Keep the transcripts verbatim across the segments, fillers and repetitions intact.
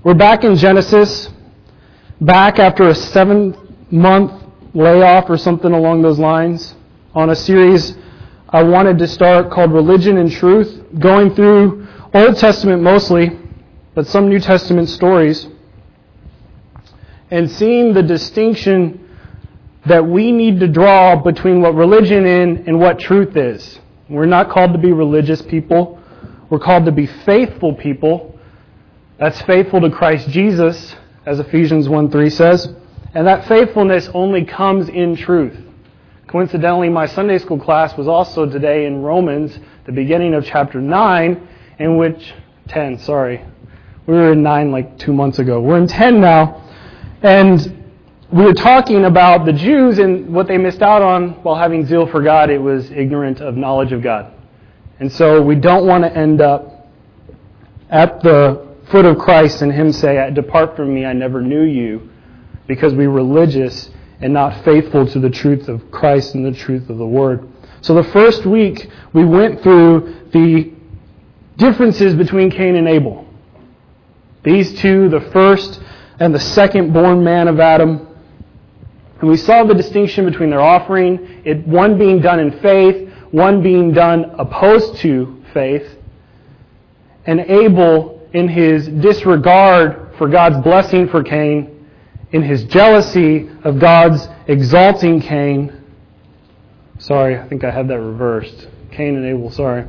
We're back in Genesis, back after a seven-month layoff or something along those lines, on a series I wanted to start called Religion and Truth, going through Old Testament mostly, but some New Testament stories, and seeing the distinction that we need to draw between what religion is and what truth is. We're not called to be religious people. We're called to be faithful people. That's faithful to Christ Jesus, as Ephesians one three says. And that faithfulness only comes in truth. Coincidentally, my Sunday school class was also today in Romans, the beginning of chapter nine, in which, ten, sorry. We were in nine like two months ago. We're in ten now. And we were talking about the Jews and what they missed out on while having zeal for God. It was ignorant of knowledge of God. And so we don't want to end up at the foot of Christ and Him say, "Depart from me, I never knew you," because we're religious and not faithful to the truth of Christ and the truth of the Word. So the first week we went through the differences between Cain and Abel. These two, the first and the second born man of Adam. And we saw the distinction between their offering, it one being done in faith, one being done opposed to faith, and Abel, in his disregard for God's blessing for Cain, in his jealousy of God's exalting Cain. Sorry, I think I had that reversed. Cain and Abel, sorry.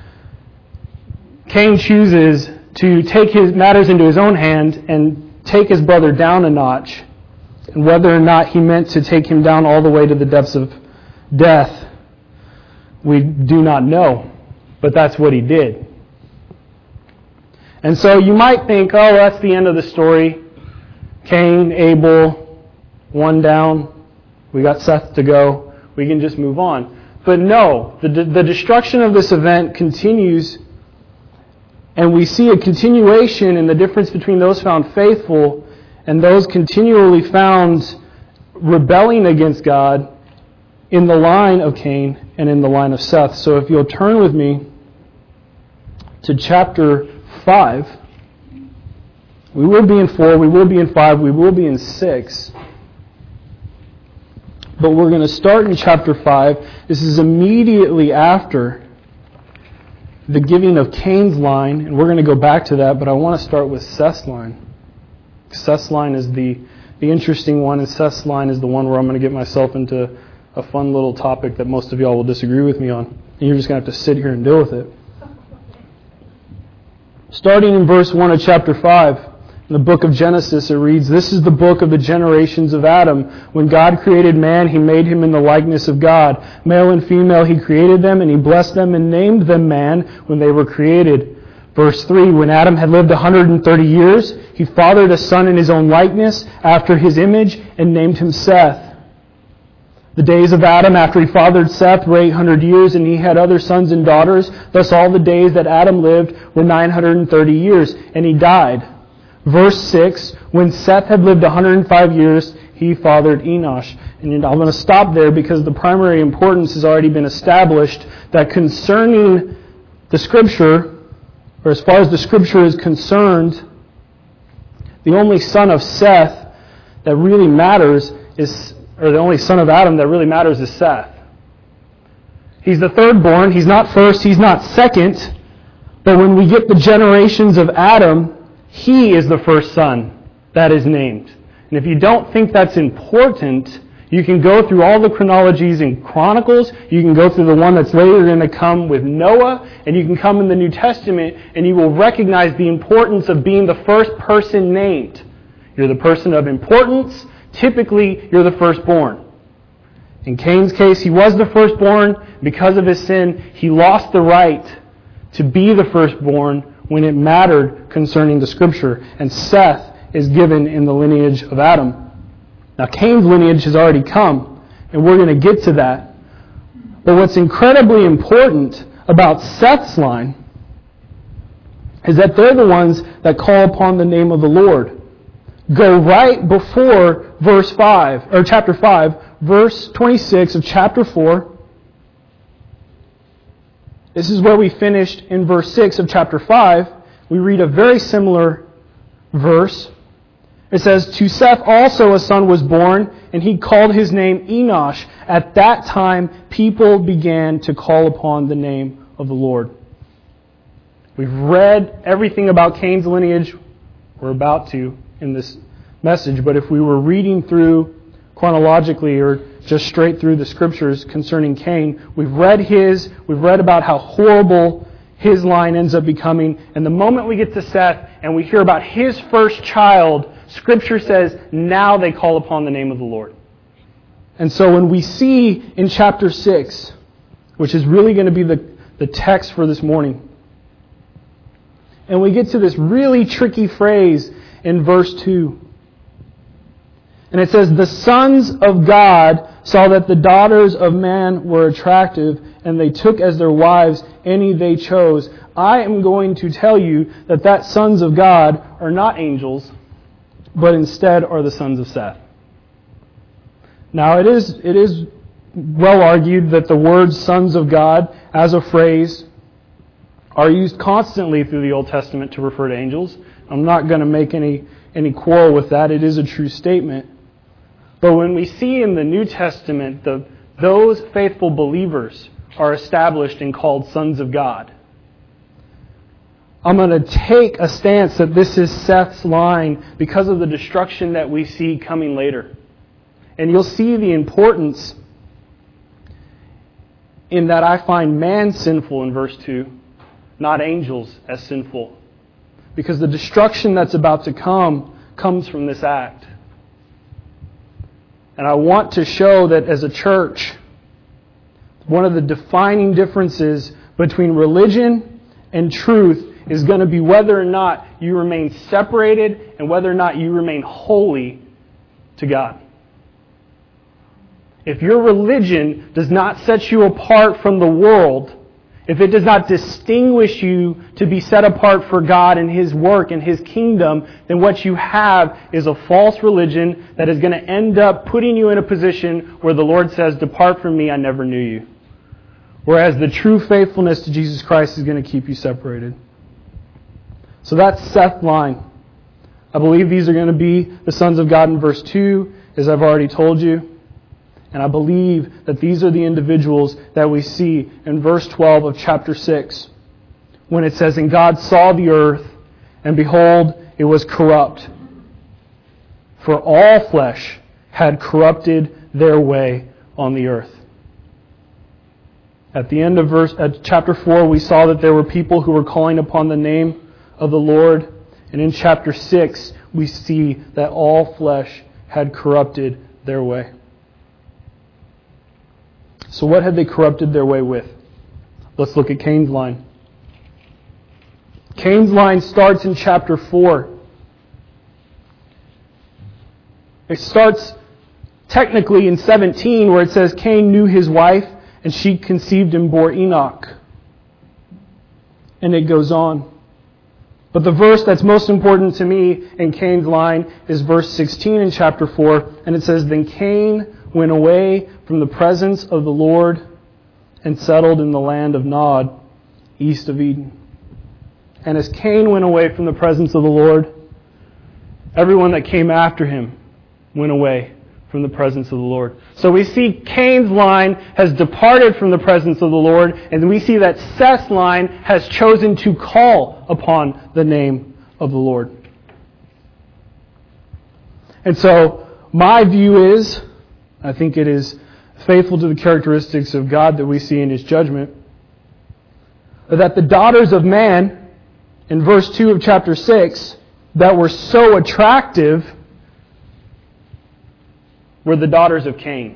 Cain chooses to take his matters into his own hand and take his brother down a notch. And whether or not he meant to take him down all the way to the depths of death, we do not know. But that's what he did. And so you might think, oh, that's the end of the story. Cain, Abel, one down. We got Seth to go. We can just move on. But no, the, the destruction of this event continues. And we see a continuation in the difference between those found faithful and those continually found rebelling against God in the line of Cain and in the line of Seth. So if you'll turn with me to chapter five. We will be in four, we will be in five, we will be in six. But we're going to start in chapter five. This is immediately after the giving of Cain's line, and we're going to go back to that, but I want to start with Seth's line. Seth's line is the, the interesting one, and Seth's line is the one where I'm going to get myself into a fun little topic that most of y'all will disagree with me on. And you're just going to have to sit here and deal with it. Starting in verse one of chapter five, in the book of Genesis, it reads, "This is the book of the generations of Adam. When God created man, He made him in the likeness of God. Male and female He created them, and He blessed them and named them man when they were created." Verse three, "When Adam had lived one hundred thirty years, he fathered a son in his own likeness, after his image, and named him Seth. The days of Adam after he fathered Seth were eight hundred years, and he had other sons and daughters. Thus all the days that Adam lived were nine hundred thirty years, and he died." Verse six, "When Seth had lived one hundred five years, he fathered Enosh." And I'm going to stop there because the primary importance has already been established, that concerning the Scripture, or as far as the Scripture is concerned, the only son of Seth that really matters is or the only son of Adam that really matters is Seth. He's the third born. He's not first. He's not second. But when we get the generations of Adam, he is the first son that is named. And if you don't think that's important, you can go through all the chronologies in Chronicles. You can go through the one that's later going to come with Noah. And you can come in the New Testament and you will recognize the importance of being the first person named. You're the person of importance. Typically, you're the firstborn. In Cain's case, he was the firstborn. Because of his sin, he lost the right to be the firstborn when it mattered concerning the Scripture. And Seth is given in the lineage of Adam. Now, Cain's lineage has already come, and we're going to get to that. But what's incredibly important about Seth's line is that they're the ones that call upon the name of the Lord. Go right before verse five, or chapter five, verse twenty-six of chapter four. This is where we finished in verse six of chapter five. We read a very similar verse, it says, "To Seth also a son was born, and he called his name Enosh. At that time, people began to call upon the name of the Lord." We've read everything about Cain's lineage. We're about to in this message, but if we were reading through chronologically or just straight through the scriptures concerning Cain, we've read his, we've read about how horrible his line ends up becoming, and the moment we get to Seth and we hear about his first child, Scripture says, now they call upon the name of the Lord. And so when we see in chapter six, which is really going to be the, the text for this morning, and we get to this really tricky phrase in verse two. And it says, "The sons of God saw that the daughters of man were attractive, and they took as their wives any they chose." I am going to tell you that that sons of God are not angels, but instead are the sons of Seth. Now it is it is well argued that the words sons of God as a phrase are used constantly through the Old Testament to refer to angels. I'm not going to make any, any quarrel with that. It is a true statement. But when we see in the New Testament, the, those faithful believers are established and called sons of God, I'm going to take a stance that this is Seth's line because of the destruction that we see coming later. And you'll see the importance in that I find man sinful in verse two, not angels as sinful. Because the destruction that's about to come comes from this act. And I want to show that as a church, one of the defining differences between religion and truth is going to be whether or not you remain separated and whether or not you remain holy to God. If your religion does not set you apart from the world, if it does not distinguish you to be set apart for God and His work and His kingdom, then what you have is a false religion that is going to end up putting you in a position where the Lord says, "Depart from me, I never knew you." Whereas the true faithfulness to Jesus Christ is going to keep you separated. So that's Seth's line. I believe these are going to be the sons of God in verse two, as I've already told you. And I believe that these are the individuals that we see in verse twelve of chapter six, when it says, "And God saw the earth, and behold, it was corrupt. For all flesh had corrupted their way on the earth." At the end of verse, at chapter four, we saw that there were people who were calling upon the name of the Lord. And in chapter six, we see that all flesh had corrupted their way. So what had they corrupted their way with? Let's look at Cain's line. Cain's line starts in chapter four. It starts technically in seventeen, where it says Cain knew his wife, and she conceived and bore Enoch. And it goes on. But the verse that's most important to me in Cain's line is verse sixteen in chapter four, and it says, "Then Cain went away from the presence of the Lord and settled in the land of Nod, east of Eden." And as Cain went away from the presence of the Lord, everyone that came after him went away from the presence of the Lord. So we see Cain's line has departed from the presence of the Lord, and we see that Seth's line has chosen to call upon the name of the Lord. And so my view is, I think it is faithful to the characteristics of God that we see in His judgment, that the daughters of man, in verse two of chapter six, that were so attractive were the daughters of Cain.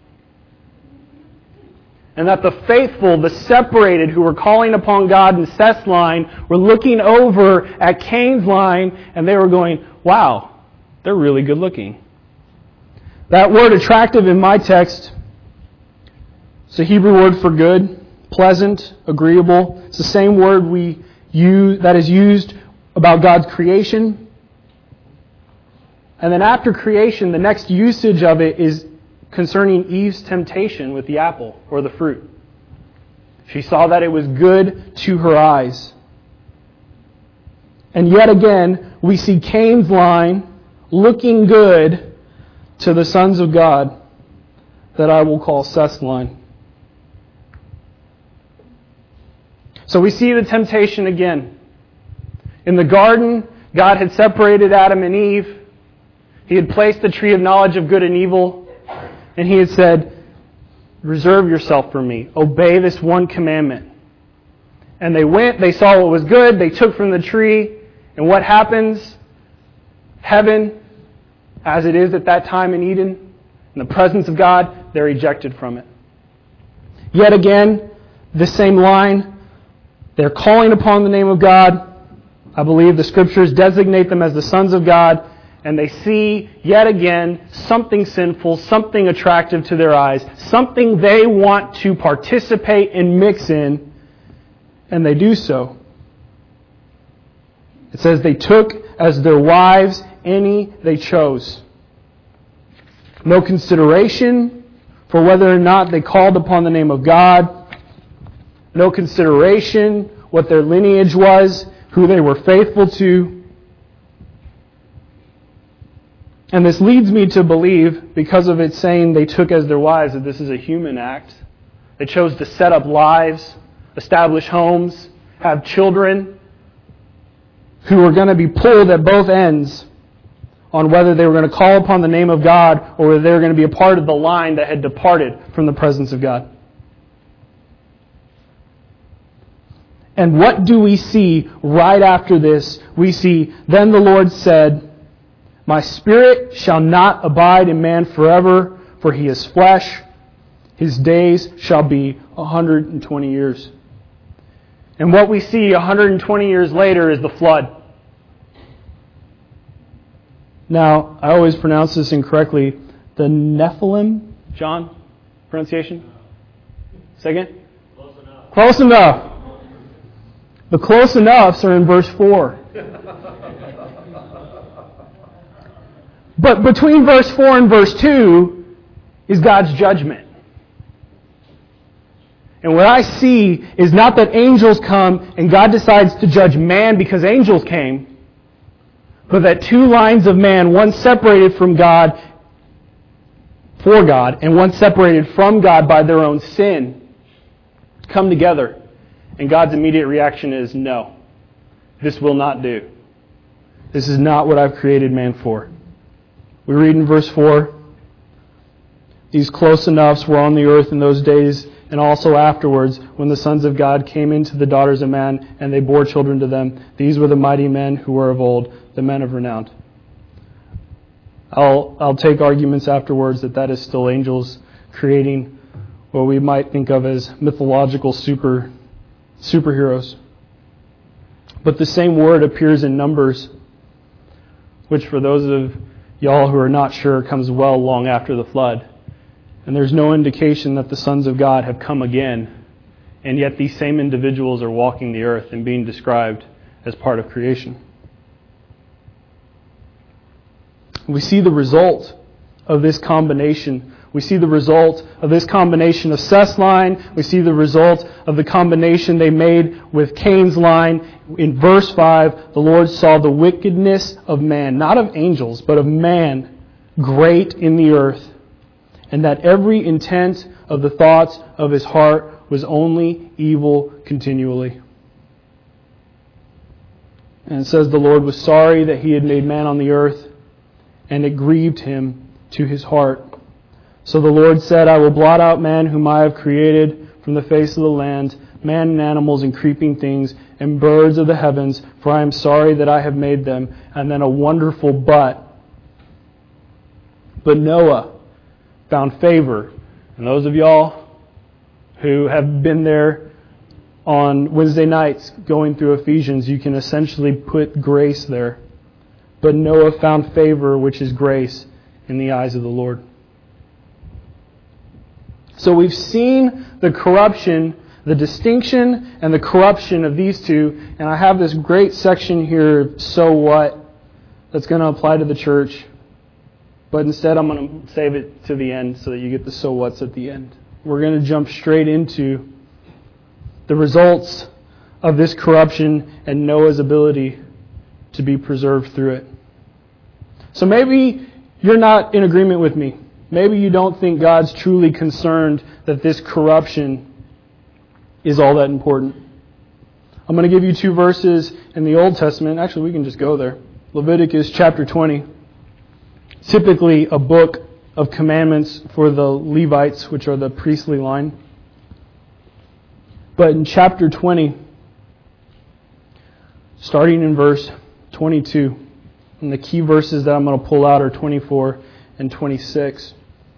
And that the faithful, the separated, who were calling upon God in Seth's line, were looking over at Cain's line, and they were going, "Wow, they're really good looking." That word attractive in my text, it's a Hebrew word for good, pleasant, agreeable. It's the same word we use that is used about God's creation. And then after creation, the next usage of it is concerning Eve's temptation with the apple or the fruit. She saw that it was good to her eyes. And yet again, we see Cain's line looking good to the sons of God that I will call Seth's line. So we see the temptation again. In the garden, God had separated Adam and Eve. He had placed the tree of knowledge of good and evil. And He had said, reserve yourself for me. Obey this one commandment. And they went, they saw what was good, they took from the tree. And what happens? Heaven, as it is at that time in Eden, in the presence of God, they're ejected from it. Yet again, the same line. They're calling upon the name of God. I believe the Scriptures designate them as the sons of God. And they see, yet again, something sinful, something attractive to their eyes, something they want to participate and mix in, and they do so. It says they took as their wives any they chose. No consideration for whether or not they called upon the name of God. No consideration what their lineage was, who they were faithful to. And this leads me to believe, because of it saying they took as their wives, that this is a human act. They chose to set up lives, establish homes, have children who were going to be pulled at both ends on whether they were going to call upon the name of God or whether they were going to be a part of the line that had departed from the presence of God. And what do we see right after this? We see, then the Lord said, my spirit shall not abide in man forever, for he is flesh. His days shall be one hundred twenty years. And what we see one hundred twenty years later is the flood. Now, I always pronounce this incorrectly. The Nephilim, John, pronunciation? Say again? Close enough. Close enough. The close enoughs are in verse four. But between verse four and verse two is God's judgment. And what I see is not that angels come and God decides to judge man because angels came, but that two lines of man, one separated from God for God and one separated from God by their own sin, come together. And God's immediate reaction is, no, this will not do. This is not what I've created man for. We read in verse four, these close enoughs were on the earth in those days and also afterwards when the sons of God came into the daughters of man and they bore children to them. These were the mighty men who were of old, the men of renown. I'll, I'll take arguments afterwards that that is still angels creating what we might think of as mythological super superheroes. But the same word appears in Numbers, which for those of y'all who are not sure comes well long after the flood. And there's no indication that the sons of God have come again, and yet these same individuals are walking the earth and being described as part of creation. We see the result of this combination. We see the result of this combination of Seth's line. We see the result of the combination they made with Cain's line. In verse five, the Lord saw the wickedness of man, not of angels, but of man, great in the earth, and that every intent of the thoughts of his heart was only evil continually. And it says the Lord was sorry that he had made man on the earth, and it grieved him to his heart. So the Lord said, I will blot out man whom I have created from the face of the land, man and animals and creeping things, and birds of the heavens, for I am sorry that I have made them. And then a wonderful but. But Noah found favor. And those of y'all who have been there on Wednesday nights going through Ephesians, you can essentially put grace there. But Noah found favor, which is grace, in the eyes of the Lord. So we've seen the corruption, the distinction and the corruption of these two. And I have this great section here, so what, that's going to apply to the church. But instead I'm going to save it to the end so that you get the so what's at the end. We're going to jump straight into the results of this corruption and Noah's ability to be preserved through it. So maybe you're not in agreement with me. Maybe you don't think God's truly concerned that this corruption is all that important. I'm going to give you two verses in the Old Testament. Actually, we can just go there. Leviticus chapter twenty. Typically a book of commandments for the Levites, which are the priestly line. But in chapter twenty, starting in verse twenty-two, and the key verses that I'm going to pull out are twenty-four and twenty-six.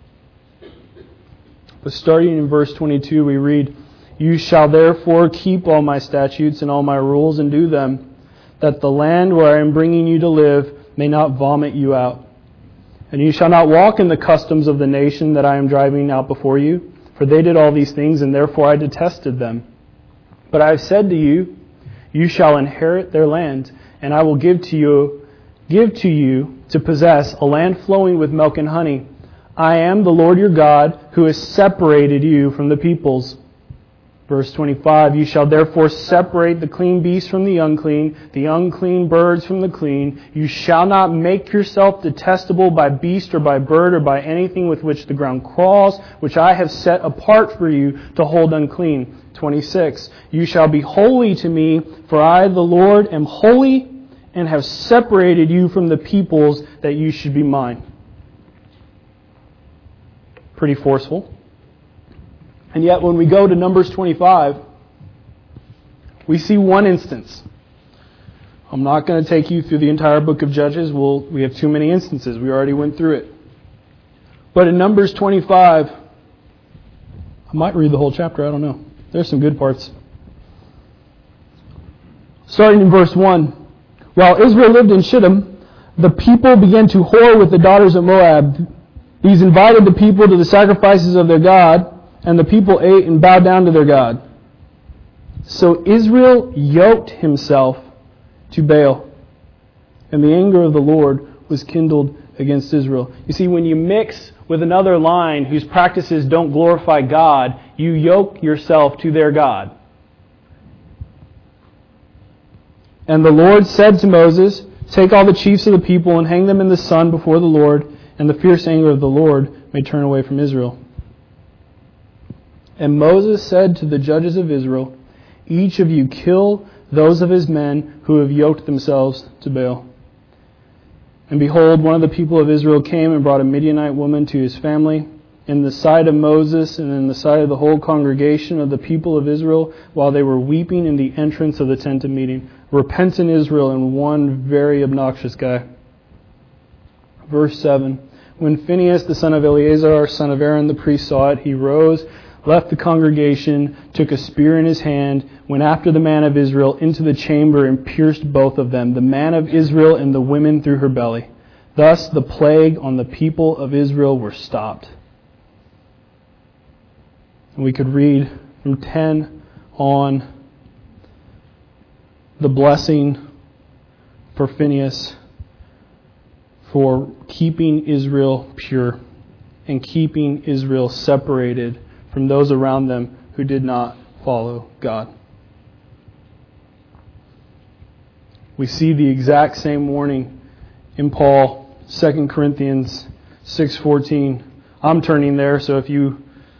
But starting in verse twenty-two, we read, "You shall therefore keep all my statutes and all my rules and do them, that the land where I am bringing you to live may not vomit you out. And you shall not walk in the customs of the nation that I am driving out before you, for they did all these things, and therefore I detested them. But I have said to you, you shall inherit their land, and I will give to you, give to you to possess a land flowing with milk and honey. I am the Lord your God, who has separated you from the peoples." Verse twenty-five, "You shall therefore separate the clean beasts from the unclean, the unclean birds from the clean. You shall not make yourself detestable by beast or by bird or by anything with which the ground crawls, which I have set apart for you to hold unclean." twenty-six, "You shall be holy to me, for I, the Lord, am holy and have separated you from the peoples that you should be mine." Pretty forceful. And yet when we go to Numbers twenty-five, we see one instance. I'm not going to take you through the entire book of Judges. We'll, we have too many instances. We already went through it. But in Numbers twenty-five, I might read the whole chapter. I don't know. There's some good parts. Starting in verse one. "While Israel lived in Shittim, the people began to whore with the daughters of Moab. These invited the people to the sacrifices of their God, and the people ate and bowed down to their God. So Israel yoked himself to Baal, and the anger of the Lord was kindled against Israel." You see, when you mix with another line whose practices don't glorify God, you yoke yourself to their God. "And the Lord said to Moses, take all the chiefs of the people and hang them in the sun before the Lord, and the fierce anger of the Lord may turn away from Israel. And Moses said to the judges of Israel, each of you kill those of his men who have yoked themselves to Baal. And behold, one of the people of Israel came and brought a Midianite woman to his family in the sight of Moses and in the sight of the whole congregation of the people of Israel, while they were weeping in the entrance of the tent of meeting. Repentant Israel and one very obnoxious guy. Verse seven. When Phinehas, the son of Eleazar, son of Aaron, the priest, saw it, he rose, left the congregation, took a spear in his hand, went after the man of Israel into the chamber and pierced both of them, the man of Israel and the women through her belly. Thus the plague on the people of Israel were stopped. And we could read from ten on the blessing for Phinehas for keeping Israel pure and keeping Israel separated from those around them who did not follow God. We see the exact same warning in Paul, Second Corinthians six fourteen. I'm turning there, so if you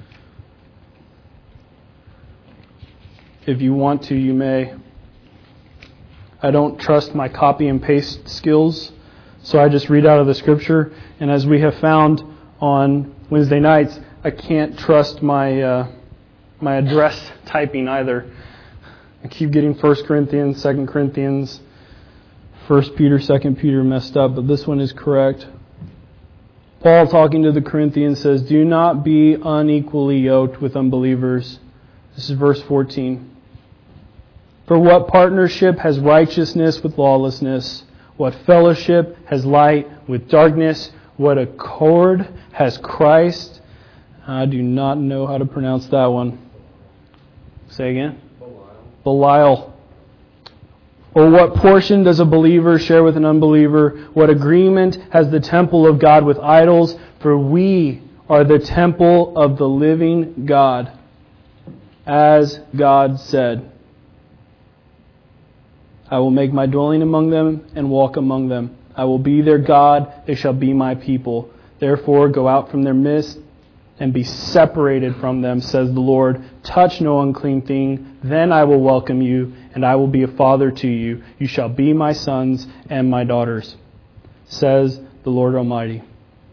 if you want to, you may. I don't trust my copy and paste skills, so I just read out of the scripture. And as we have found on Wednesday nights, I can't trust my uh, my address typing either. I keep getting First Corinthians, Second Corinthians, First Peter, Second Peter messed up, but this one is correct. Paul, talking to the Corinthians, says, "Do not be unequally yoked with unbelievers." This is verse fourteen. "For what partnership has righteousness with lawlessness? What fellowship has light with darkness? What accord has Christ?" I do not know how to pronounce that one. Say again? Belial. Belial. "Or what portion does a believer share with an unbeliever? What agreement has the temple of God with idols? For we are the temple of the living God, as God said, I will make my dwelling among them and walk among them. I will be their God, they shall be my people. Therefore go out from their midst and be separated from them, says the Lord. Touch no unclean thing, then I will welcome you, and I will be a father to you. You shall be my sons and my daughters, says the Lord Almighty.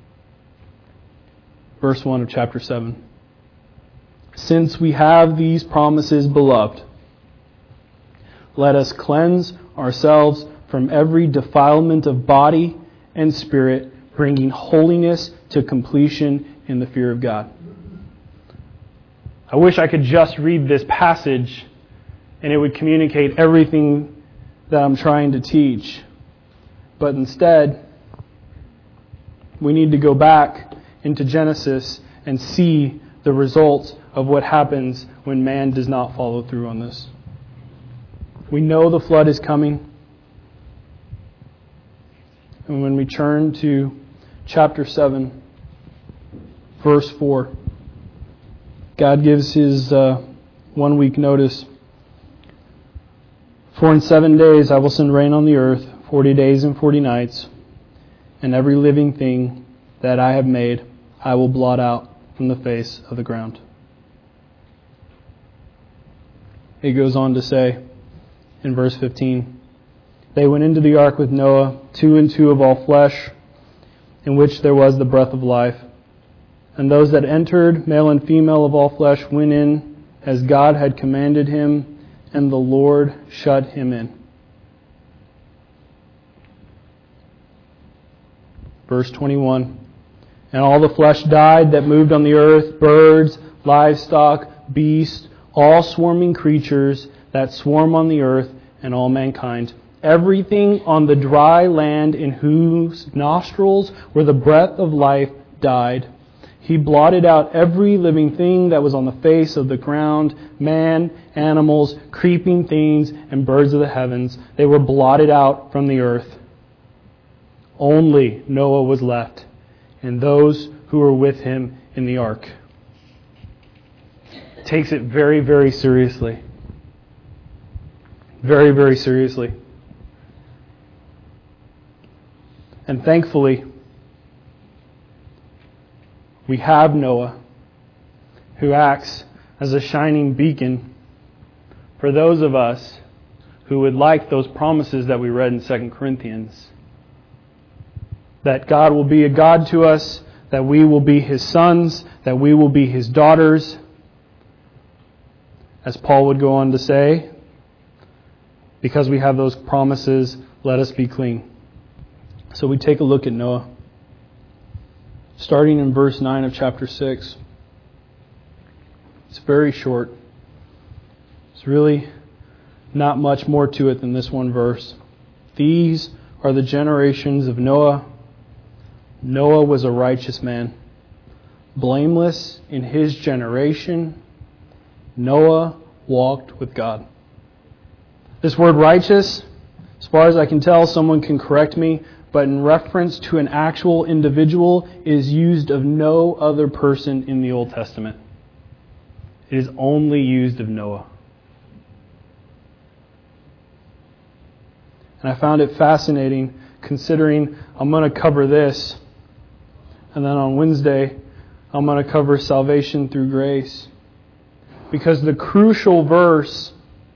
Verse one of chapter seven. Since we have these promises, beloved, let us cleanse ourselves from every defilement of body and spirit, bringing holiness to completion in the fear of God. I wish I could just read this passage and it would communicate everything that I'm trying to teach. But instead, we need to go back into Genesis and see the results of what happens when man does not follow through on this. We know the flood is coming. And when we turn to chapter seven, verse four, God gives his uh, one week notice. For in seven days I will send rain on the earth, forty days and forty nights, and every living thing that I have made I will blot out from the face of the ground. It goes on to say in verse fifteen, they went into the ark with Noah, two and two of all flesh, in which there was the breath of life. And those that entered, male and female of all flesh, went in as God had commanded him, and the Lord shut him in. Verse twenty-one, and all the flesh died that moved on the earth, birds, livestock, beasts, all swarming creatures that swarm on the earth, and all mankind. Everything on the dry land in whose nostrils were the breath of life died. He blotted out every living thing that was on the face of the ground, man, animals, creeping things, and birds of the heavens. They were blotted out from the earth. Only Noah was left, and those who were with him in the ark. Takes it very, very seriously. Very, very seriously. And thankfully, we have Noah, who acts as a shining beacon for those of us who would like those promises that we read in Second Corinthians. That God will be a God to us, that we will be His sons, that we will be His daughters. As Paul would go on to say, because we have those promises, let us be clean. So we take a look at Noah. Starting in verse nine of chapter six. It's very short. There's really not much more to it than this one verse. These are the generations of Noah. Noah was a righteous man, blameless in his generation. Noah walked with God. This word righteous, as far as I can tell, someone can correct me, but in reference to an actual individual, is used of no other person in the Old Testament. It is only used of Noah. And I found it fascinating, considering I'm going to cover this, and then on Wednesday, I'm going to cover salvation through grace. Because the crucial verse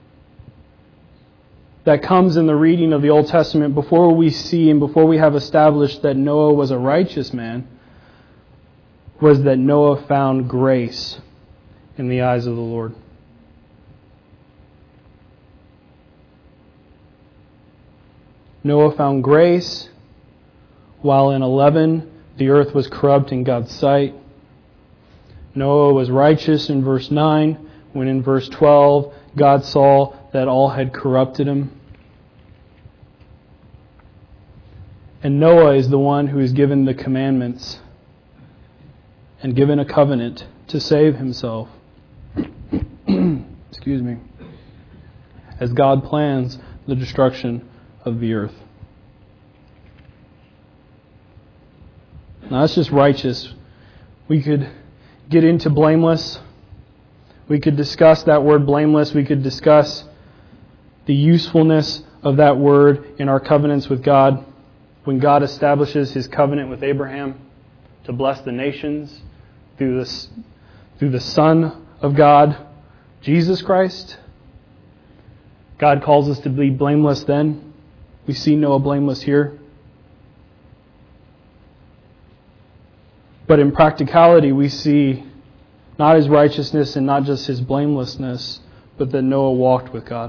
that comes in the reading of the Old Testament before we see and before we have established that Noah was a righteous man was that Noah found grace in the eyes of the Lord. Noah found grace while in eleven the earth was corrupt in God's sight. Noah was righteous in verse nine, when in verse twelve God saw that all had corrupted him. And Noah is the one who is given the commandments and given a covenant to save himself. Excuse me. As God plans the destruction of the earth. Now that's just righteous. We could get into blameless. We could discuss that word blameless. We could discuss the usefulness of that word in our covenants with God. When God establishes His covenant with Abraham to bless the nations through this, through the Son of God, Jesus Christ, God calls us to be blameless then. We see Noah blameless here. But in practicality, we see not his righteousness and not just his blamelessness, but that Noah walked with God.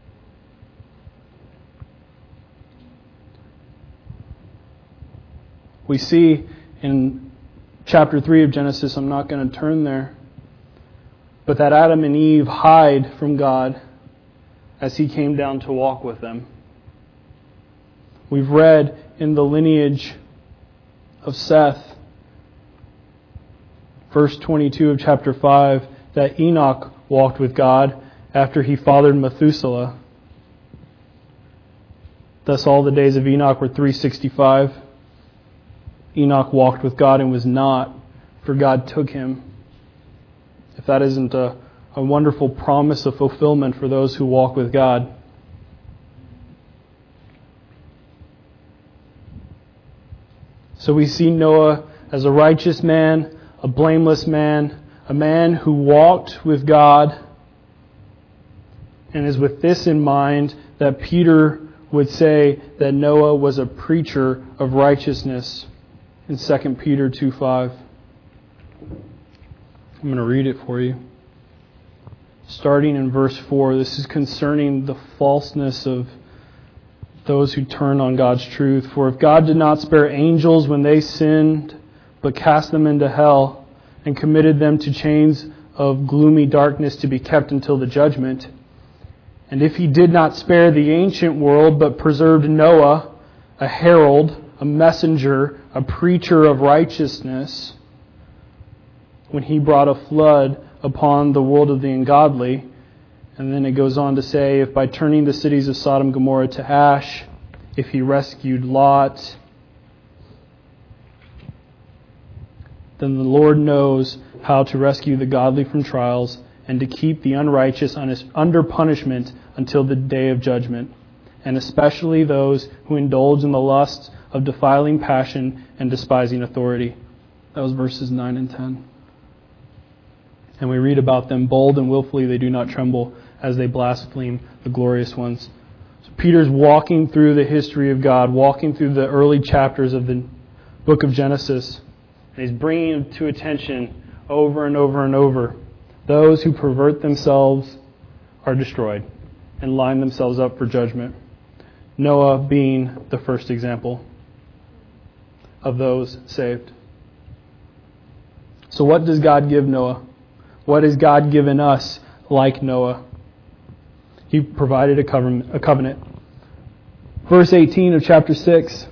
We see in chapter three of Genesis, I'm not going to turn there, but that Adam and Eve hide from God as He came down to walk with them. We've read in the lineage of Seth, verse twenty-two of chapter five, that Enoch walked with God after he fathered Methuselah. Thus all the days of Enoch were three hundred sixty-five. Enoch walked with God and was not, for God took him. If that isn't a, a wonderful promise of fulfillment for those who walk with God. So we see Noah as a righteous man, a blameless man, a man who walked with God. And it is with this in mind that Peter would say that Noah was a preacher of righteousness in Second Peter two five. I'm going to read it for you. Starting in verse four, this is concerning the falseness of those who turn on God's truth. For if God did not spare angels when they sinned, but cast them into hell and committed them to chains of gloomy darkness to be kept until the judgment, and if He did not spare the ancient world, but preserved Noah, a herald, a messenger, a preacher of righteousness, when He brought a flood upon the world of the ungodly. And then it goes on to say, if by turning the cities of Sodom and Gomorrah to ash, if He rescued Lot, then the Lord knows how to rescue the godly from trials and to keep the unrighteous under punishment until the day of judgment, and especially those who indulge in the lusts of defiling passion and despising authority. That was verses nine and ten. And we read about them, bold and willfully they do not tremble as they blaspheme the glorious ones. So Peter's walking through the history of God, walking through the early chapters of the book of Genesis. And he's bringing to attention over and over and over, those who pervert themselves are destroyed and line themselves up for judgment. Noah being the first example of those saved. So what does God give Noah? What has God given us like Noah? He provided a covenant. Verse eighteen of chapter six.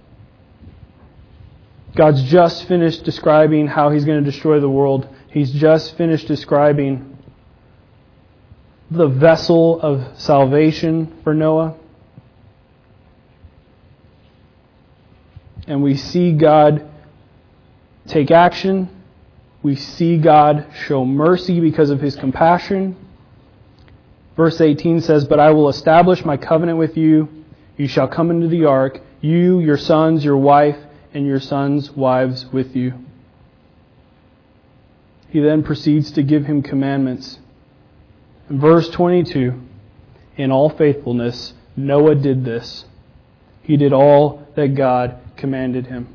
God's just finished describing how He's going to destroy the world. He's just finished describing the vessel of salvation for Noah. And we see God take action. We see God show mercy because of His compassion. Verse eighteen says, but I will establish my covenant with you. You shall come into the ark, you, your sons, your wife, and your sons' wives with you. He then proceeds to give him commandments. In verse twenty-two, in all faithfulness, Noah did this. He did all that God commanded him.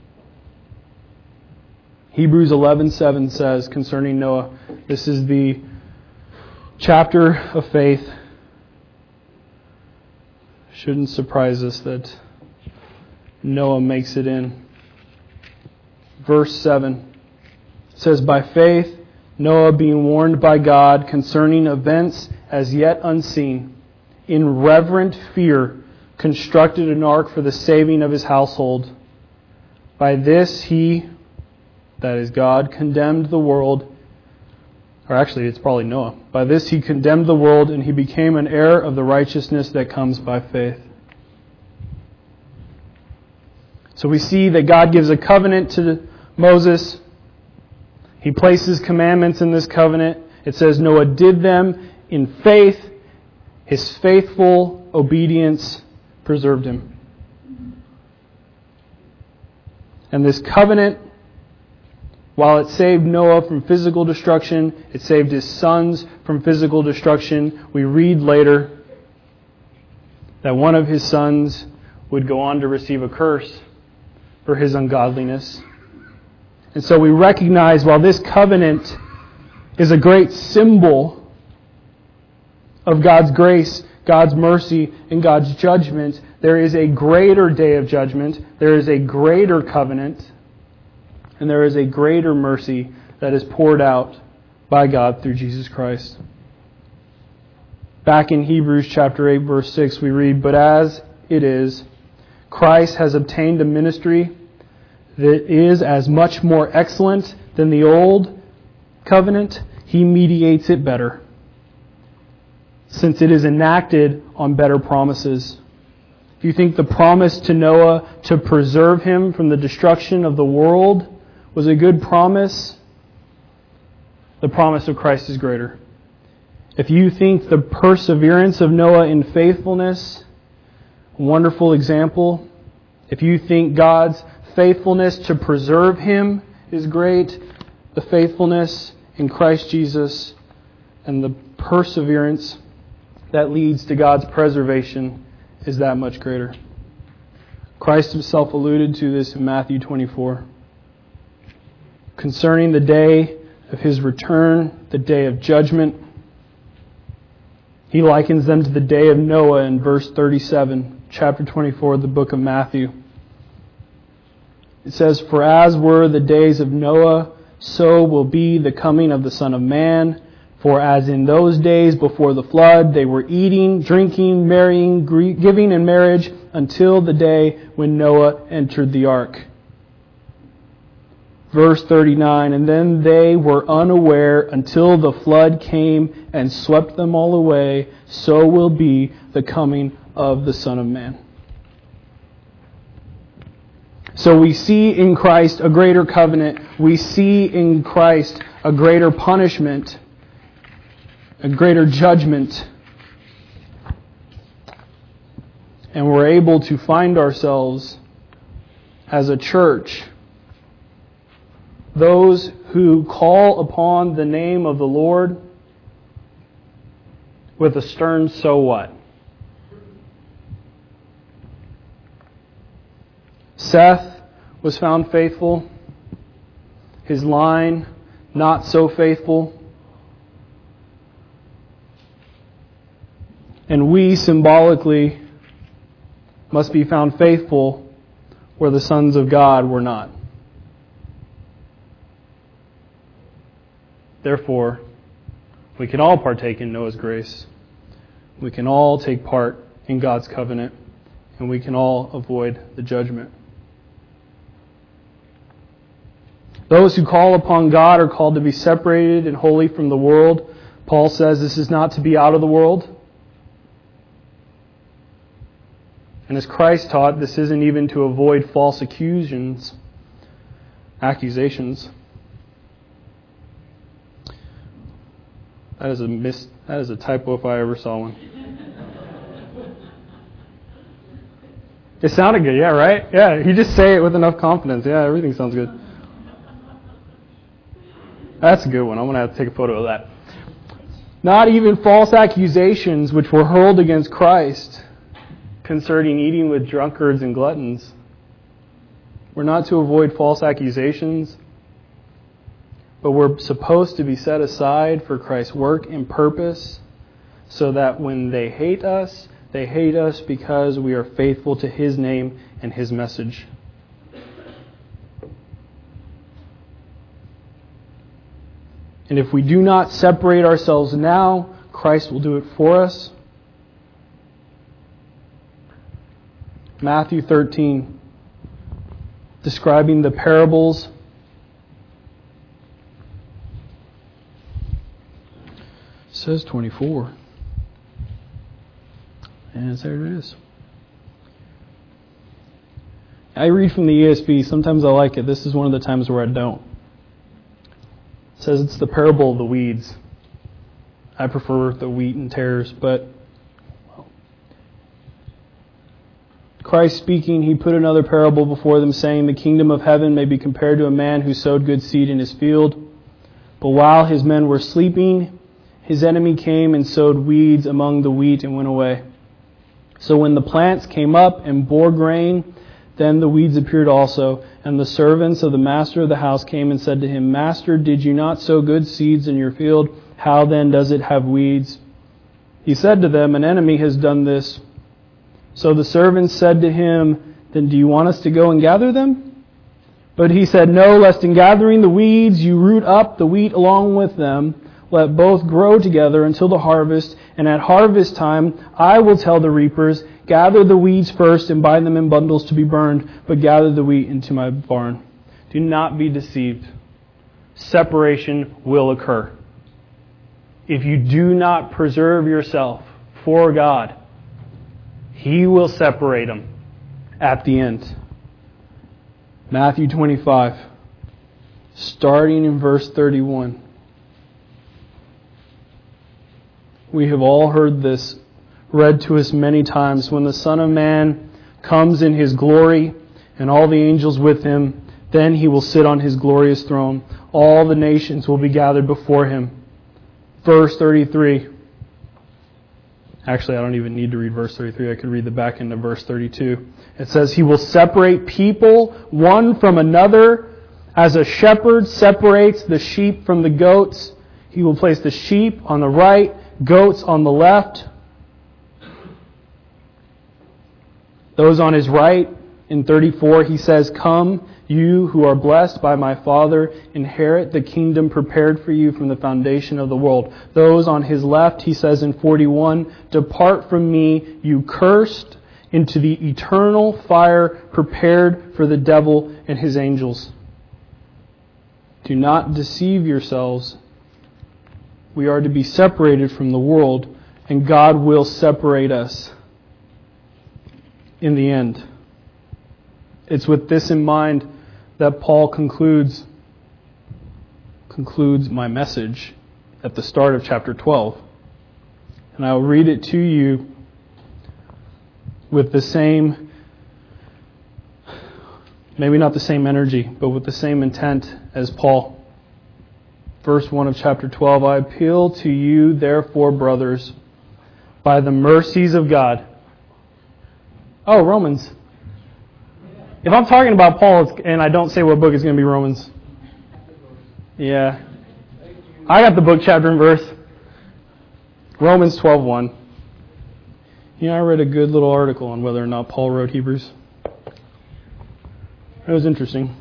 Hebrews eleven seven says concerning Noah, this is the chapter of faith. Shouldn't surprise us that Noah makes it in. Verse seven says, by faith, Noah, being warned by God concerning events as yet unseen, in reverent fear, constructed an ark for the saving of his household. By this he, that is God, condemned the world. Or actually, it's probably Noah. By this he condemned the world, and he became an heir of the righteousness that comes by faith. So we see that God gives a covenant to Moses. He places commandments in this covenant. It says Noah did them in faith. His faithful obedience preserved him. And this covenant, while it saved Noah from physical destruction, it saved his sons from physical destruction. We read later that one of his sons would go on to receive a curse for his ungodliness. And so we recognize while this covenant is a great symbol of God's grace, God's mercy, and God's judgment, there is a greater day of judgment, there is a greater covenant, and there is a greater mercy that is poured out by God through Jesus Christ. Back in Hebrews chapter eight, verse six, we read, "But as it is, Christ has obtained a ministry that is as much more excellent than the old covenant. He mediates it better, since it is enacted on better promises." If you think the promise to Noah to preserve him from the destruction of the world was a good promise, the promise of Christ is greater. If you think the perseverance of Noah in faithfulness, a wonderful example, if you think God's faithfulness to preserve him is great, the faithfulness in Christ Jesus and the perseverance that leads to God's preservation is that much greater. Christ himself alluded to this in Matthew twenty-four. Concerning the day of his return, the day of judgment, he likens them to the day of Noah in verse thirty-seven, chapter twenty-four of the book of Matthew. It says, "For as were the days of Noah, so will be the coming of the Son of Man. For as in those days before the flood, they were eating, drinking, marrying, giving in marriage, until the day when Noah entered the ark." Verse thirty-nine, "And then they were unaware until the flood came and swept them all away. So will be the coming of the Son of Man." So we see in Christ a greater covenant. We see in Christ a greater punishment, a greater judgment. And we're able to find ourselves as a church, those who call upon the name of the Lord with a stern "so what?" Seth was found faithful. His line, not so faithful. And we symbolically must be found faithful where the sons of God were not. Therefore, we can all partake in Noah's grace. We can all take part in God's covenant. And we can all avoid the judgment. Those who call upon God are called to be separated and holy from the world. Paul says this is not to be out of the world. And as Christ taught, this isn't even to avoid false accusations, accusations. That is a mis- that is a typo if I ever saw one. It sounded good, yeah, right? Yeah, you just say it with enough confidence. Yeah, everything sounds good. That's a good one. I'm going to have to take a photo of that. Not even false accusations which were hurled against Christ concerning eating with drunkards and gluttons. We're not to avoid false accusations, but we're supposed to be set aside for Christ's work and purpose, so that when they hate us, they hate us because we are faithful to His name and His message. And if we do not separate ourselves now, Christ will do it for us. Matthew thirteen, describing the parables. It says twenty-four. And there it is. I read from the E S V. Sometimes I like it. This is one of the times where I don't. It says it's the parable of the weeds. I prefer the wheat and tares, but Christ speaking, he put another parable before them, saying, the kingdom of heaven may be compared to a man who sowed good seed in his field. But while his men were sleeping, his enemy came and sowed weeds among the wheat and went away. So when the plants came up and bore grain, then the weeds appeared also. And the servants of the master of the house came and said to him, Master, did you not sow good seeds in your field? How then does it have weeds? He said to them, an enemy has done this. So the servants said to him, then do you want us to go and gather them? But he said, no, lest in gathering the weeds you root up the wheat along with them. Let both grow together until the harvest. And at harvest time I will tell the reapers, gather the weeds first and bind them in bundles to be burned, but gather the wheat into my barn. Do not be deceived. Separation will occur. If you do not preserve yourself for God, He will separate them at the end. Matthew twenty-five, starting in verse thirty-one. We have all heard this read to us many times. When the Son of Man comes in His glory and all the angels with Him, then He will sit on His glorious throne. All the nations will be gathered before Him. Verse thirty-three. Actually, I don't even need to read verse thirty-three. I could read the back end of verse thirty-two. It says, He will separate people one from another as a shepherd separates the sheep from the goats. He will place the sheep on the right, goats on the left. Those on His right, in thirty-four, He says, Come, you who are blessed by my Father, inherit the kingdom prepared for you from the foundation of the world. Those on His left, He says in forty-one, Depart from me, you cursed, into the eternal fire prepared for the devil and his angels. Do not deceive yourselves. We are to be separated from the world, and God will separate us in the end. It's with this in mind that Paul concludes concludes my message at the start of chapter twelve. And I will read it to you with the same, maybe not the same energy, but with the same intent as Paul. Verse one of chapter twelve, I appeal to you, therefore, brothers, by the mercies of God. Oh, Romans. If I'm talking about Paul and I don't say what book, it's going to be Romans. Yeah. I got the book, chapter, and verse. Romans twelve one. You know, I read a good little article on whether or not Paul wrote Hebrews. It was interesting.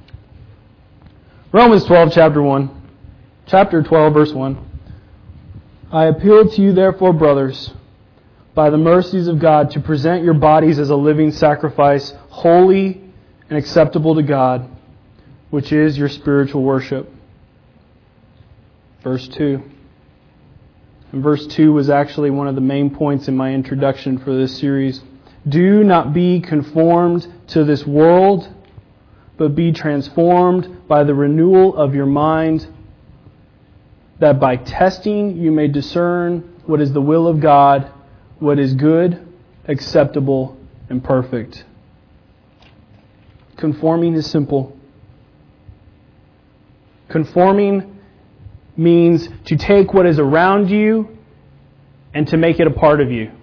Romans twelve, chapter one. Chapter twelve, verse one. I appeal to you, therefore, brothers, by the mercies of God, to present your bodies as a living sacrifice, holy and acceptable to God, which is your spiritual worship. Verse two. And verse two was actually one of the main points in my introduction for this series. Do not be conformed to this world, but be transformed by the renewal of your mind, that by testing you may discern what is the will of God, what is good, acceptable, and perfect. Conforming is simple. Conforming means to take what is around you and to make it a part of you.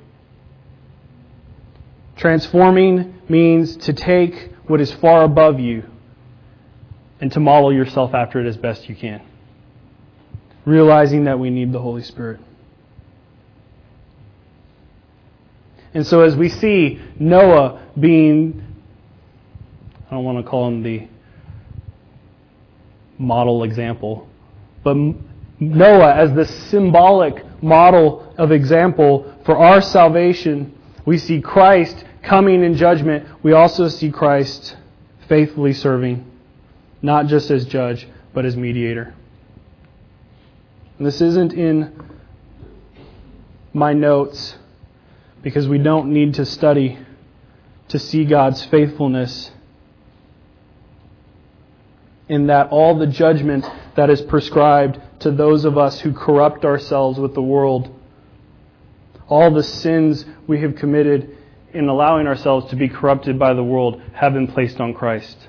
Transforming means to take what is far above you and to model yourself after it as best you can. Realizing that we need the Holy Spirit. And so as we see Noah being, I don't want to call him the model example, but Noah as the symbolic model of example for our salvation, we see Christ coming in judgment. We also see Christ faithfully serving, not just as judge, but as mediator. And this isn't in my notes, because we don't need to study to see God's faithfulness in that all the judgment that is prescribed to those of us who corrupt ourselves with the world, all the sins we have committed in allowing ourselves to be corrupted by the world have been placed on Christ.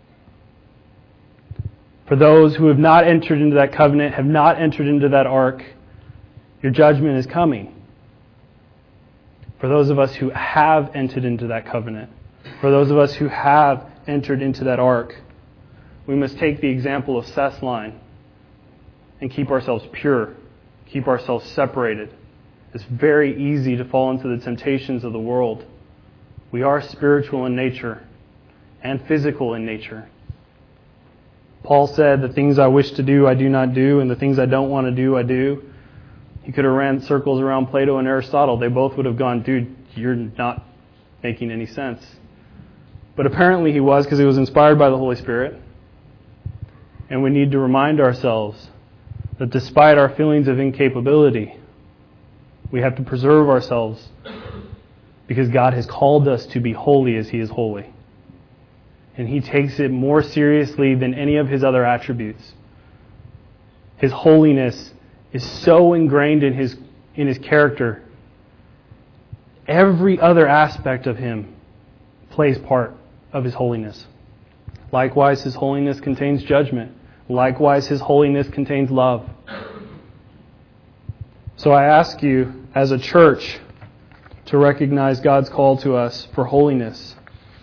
For those who have not entered into that covenant, have not entered into that ark, your judgment is coming. For those of us who have entered into that covenant, for those of us who have entered into that ark, we must take the example of Seth's line and keep ourselves pure, keep ourselves separated. It's very easy to fall into the temptations of the world. We are spiritual in nature and physical in nature. Paul said, the things I wish to do, I do not do, and the things I don't want to do, I do. He could have ran circles around Plato and Aristotle. They both would have gone, dude, you're not making any sense. But apparently he was, because he was inspired by the Holy Spirit. And we need to remind ourselves that despite our feelings of incapability, we have to preserve ourselves because God has called us to be holy as He is holy. And He takes it more seriously than any of His other attributes. His holiness is so ingrained in His in His character. Every other aspect of Him plays part of His holiness. Likewise, His holiness contains judgment. Likewise, His holiness contains love. So I ask you, as a church, to recognize God's call to us for holiness,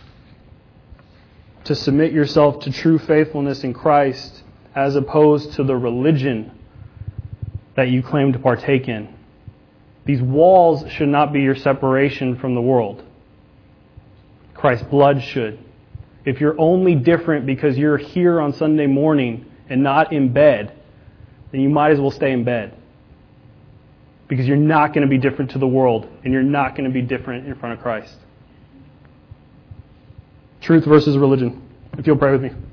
to submit yourself to true faithfulness in Christ as opposed to the religion that you claim to partake in. These walls should not be your separation from the world. Christ's blood should. If you're only different because you're here on Sunday morning and not in bed, then you might as well stay in bed. Because you're not going to be different to the world, and you're not going to be different in front of Christ. Truth versus religion. If you'll pray with me.